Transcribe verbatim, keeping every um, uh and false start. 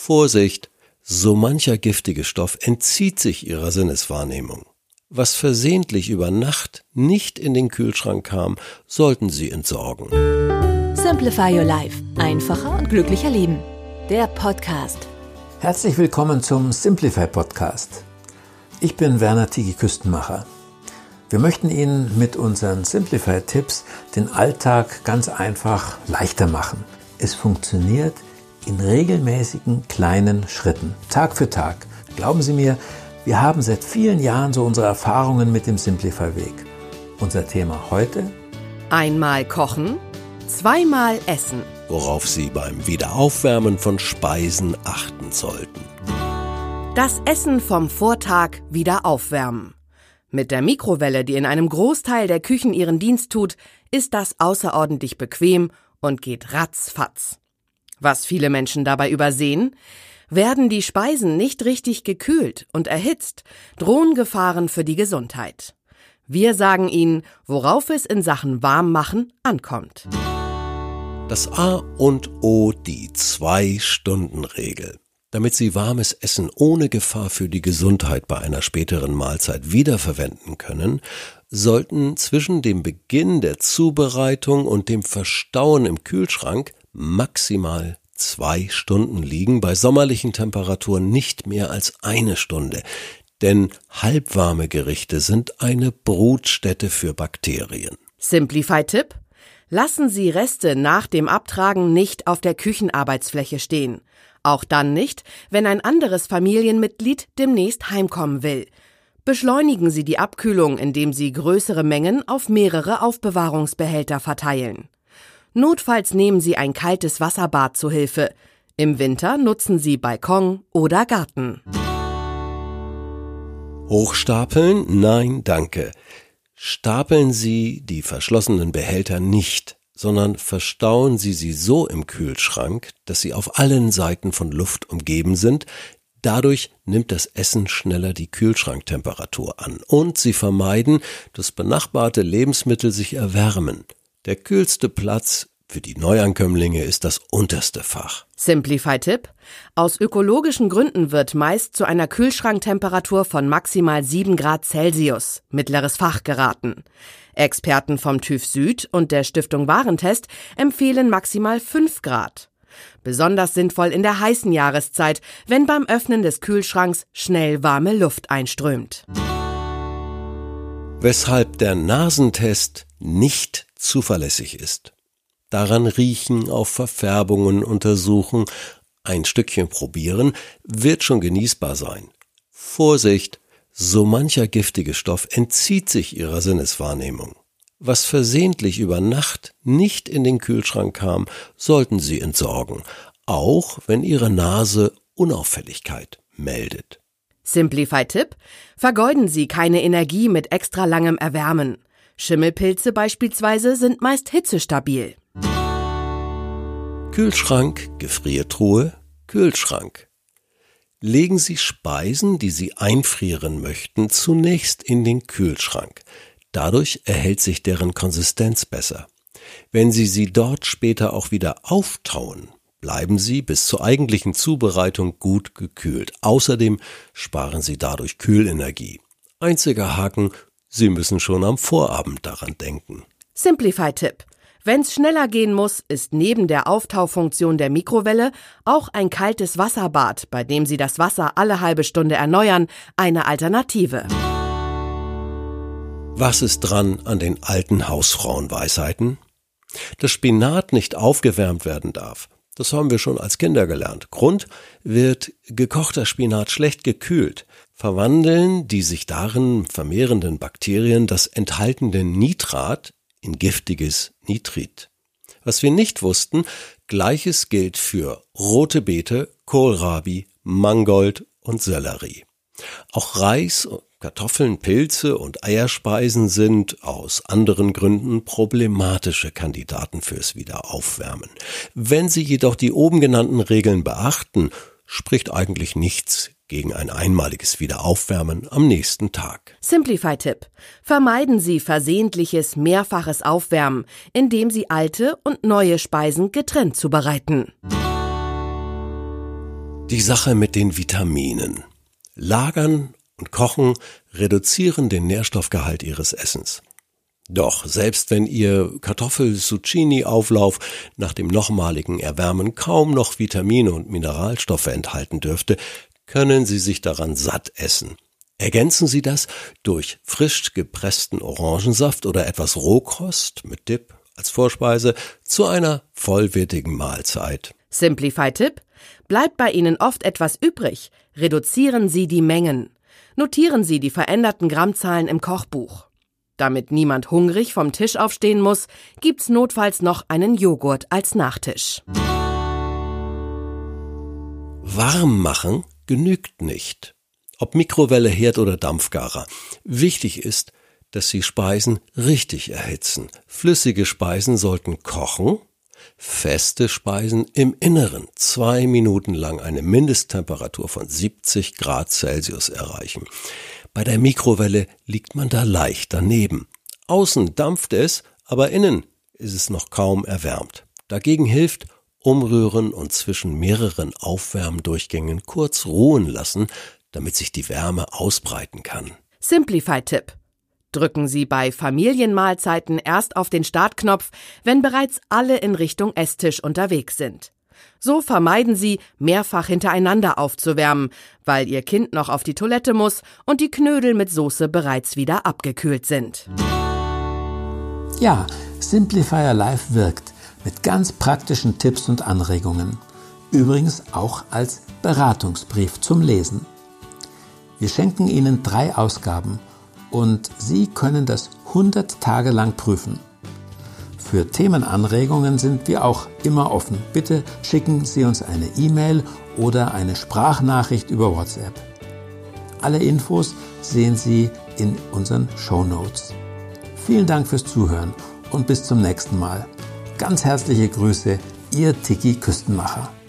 Vorsicht! So mancher giftige Stoff entzieht sich Ihrer Sinneswahrnehmung. Was versehentlich über Nacht nicht in den Kühlschrank kam, sollten Sie entsorgen. Simplify Your Life. Einfacher und glücklicher leben. Der Podcast. Herzlich willkommen zum Simplify Podcast. Ich bin Werner Tigi Küstenmacher. Wir möchten Ihnen mit unseren Simplify-Tipps den Alltag ganz einfach leichter machen. Es funktioniert in regelmäßigen kleinen Schritten, Tag für Tag. Glauben Sie mir, wir haben seit vielen Jahren so unsere Erfahrungen mit dem Simplify-Weg. Unser Thema heute? Einmal kochen, zweimal essen. Worauf Sie beim Wiederaufwärmen von Speisen achten sollten. Das Essen vom Vortag wieder aufwärmen. Mit der Mikrowelle, die in einem Großteil der Küchen ihren Dienst tut, ist das außerordentlich bequem und geht ratzfatz. Was viele Menschen dabei übersehen: Werden die Speisen nicht richtig gekühlt und erhitzt, drohen Gefahren für die Gesundheit. Wir sagen Ihnen, worauf es in Sachen Warmmachen ankommt. Das A und O, die Zwei-Stunden-Regel. Damit Sie warmes Essen ohne Gefahr für die Gesundheit bei einer späteren Mahlzeit wiederverwenden können, sollten zwischen dem Beginn der Zubereitung und dem Verstauen im Kühlschrank maximal zwei Stunden liegen, bei sommerlichen Temperaturen nicht mehr als eine Stunde. Denn halbwarme Gerichte sind eine Brutstätte für Bakterien. Simplify-Tipp: Lassen Sie Reste nach dem Abtragen nicht auf der Küchenarbeitsfläche stehen. Auch dann nicht, wenn ein anderes Familienmitglied demnächst heimkommen will. Beschleunigen Sie die Abkühlung, indem Sie größere Mengen auf mehrere Aufbewahrungsbehälter verteilen. Notfalls nehmen Sie ein kaltes Wasserbad zu Hilfe. Im Winter nutzen Sie Balkon oder Garten. Hochstapeln? Nein, danke. Stapeln Sie die verschlossenen Behälter nicht, sondern verstauen Sie sie so im Kühlschrank, dass sie auf allen Seiten von Luft umgeben sind. Dadurch nimmt das Essen schneller die Kühlschranktemperatur an und Sie vermeiden, dass benachbarte Lebensmittel sich erwärmen. Der kühlste Platz für die Neuankömmlinge ist das unterste Fach. Simplify-Tipp: Aus ökologischen Gründen wird meist zu einer Kühlschranktemperatur von maximal sieben Grad Celsius, mittleres Fach, geraten. Experten vom TÜV Süd und der Stiftung Warentest empfehlen maximal fünf Grad. Besonders sinnvoll in der heißen Jahreszeit, wenn beim Öffnen des Kühlschranks schnell warme Luft einströmt. Weshalb der Nasentest nicht zuverlässig ist. Daran riechen, auf Verfärbungen untersuchen, ein Stückchen probieren, wird schon genießbar sein. Vorsicht! So mancher giftige Stoff entzieht sich Ihrer Sinneswahrnehmung. Was versehentlich über Nacht nicht in den Kühlschrank kam, sollten Sie entsorgen, auch wenn Ihre Nase Unauffälligkeit meldet. Simplify-Tipp: Vergeuden Sie keine Energie mit extra langem Erwärmen. Schimmelpilze beispielsweise sind meist hitzestabil. Kühlschrank, Gefriertruhe, Kühlschrank. Legen Sie Speisen, die Sie einfrieren möchten, zunächst in den Kühlschrank. Dadurch erhält sich deren Konsistenz besser. Wenn Sie sie dort später auch wieder auftauen, bleiben sie bis zur eigentlichen Zubereitung gut gekühlt. Außerdem sparen Sie dadurch Kühlenergie. Einziger Haken: Sie müssen schon am Vorabend daran denken. Simplify-Tipp: Wenn's schneller gehen muss, ist neben der Auftaufunktion der Mikrowelle auch ein kaltes Wasserbad, bei dem Sie das Wasser alle halbe Stunde erneuern, eine Alternative. Was ist dran an den alten Hausfrauenweisheiten? Dass Spinat nicht aufgewärmt werden darf, das haben wir schon als Kinder gelernt. Grund: wird gekochter Spinat schlecht gekühlt, verwandeln die sich darin vermehrenden Bakterien das enthaltene Nitrat in giftiges Nitrit. Was wir nicht wussten: Gleiches gilt für rote Beete, Kohlrabi, Mangold und Sellerie. Auch Reis, Kartoffeln, Pilze und Eierspeisen sind aus anderen Gründen problematische Kandidaten fürs Wiederaufwärmen. Wenn Sie jedoch die oben genannten Regeln beachten, spricht eigentlich nichts gegen ein einmaliges Wiederaufwärmen am nächsten Tag. Simplify-Tipp: Vermeiden Sie versehentliches mehrfaches Aufwärmen, indem Sie alte und neue Speisen getrennt zubereiten. Die Sache mit den Vitaminen. Lagern und Kochen reduzieren den Nährstoffgehalt Ihres Essens. Doch selbst wenn Ihr Kartoffel-Zucchini-Auflauf nach dem nochmaligen Erwärmen kaum noch Vitamine und Mineralstoffe enthalten dürfte, können Sie sich daran satt essen. Ergänzen Sie das durch frisch gepressten Orangensaft oder etwas Rohkost mit Dip als Vorspeise zu einer vollwertigen Mahlzeit. Simplify-Tipp: Bleibt bei Ihnen oft etwas übrig, reduzieren Sie die Mengen. Notieren Sie die veränderten Grammzahlen im Kochbuch. Damit niemand hungrig vom Tisch aufstehen muss, gibt's notfalls noch einen Joghurt als Nachtisch. Warm machen genügt nicht. Ob Mikrowelle, Herd oder Dampfgarer. Wichtig ist, dass Sie Speisen richtig erhitzen. Flüssige Speisen sollten kochen, feste Speisen im Inneren zwei Minuten lang eine Mindesttemperatur von siebzig Grad Celsius erreichen. Bei der Mikrowelle liegt man da leicht daneben. Außen dampft es, aber innen ist es noch kaum erwärmt. Dagegen hilft umrühren und zwischen mehreren Aufwärmdurchgängen kurz ruhen lassen, damit sich die Wärme ausbreiten kann. Simplify-Tipp: Drücken Sie bei Familienmahlzeiten erst auf den Startknopf, wenn bereits alle in Richtung Esstisch unterwegs sind. So vermeiden Sie, mehrfach hintereinander aufzuwärmen, weil Ihr Kind noch auf die Toilette muss und die Knödel mit Soße bereits wieder abgekühlt sind. Ja, Simplify Your Life wirkt mit ganz praktischen Tipps und Anregungen. Übrigens auch als Beratungsbrief zum Lesen. Wir schenken Ihnen drei Ausgaben und Sie können das hundert Tage lang prüfen. Für Themenanregungen sind wir auch immer offen. Bitte schicken Sie uns eine E-Mail oder eine Sprachnachricht über WhatsApp. Alle Infos sehen Sie in unseren Shownotes. Vielen Dank fürs Zuhören und bis zum nächsten Mal. Ganz herzliche Grüße, Ihr Tiki Küstenmacher.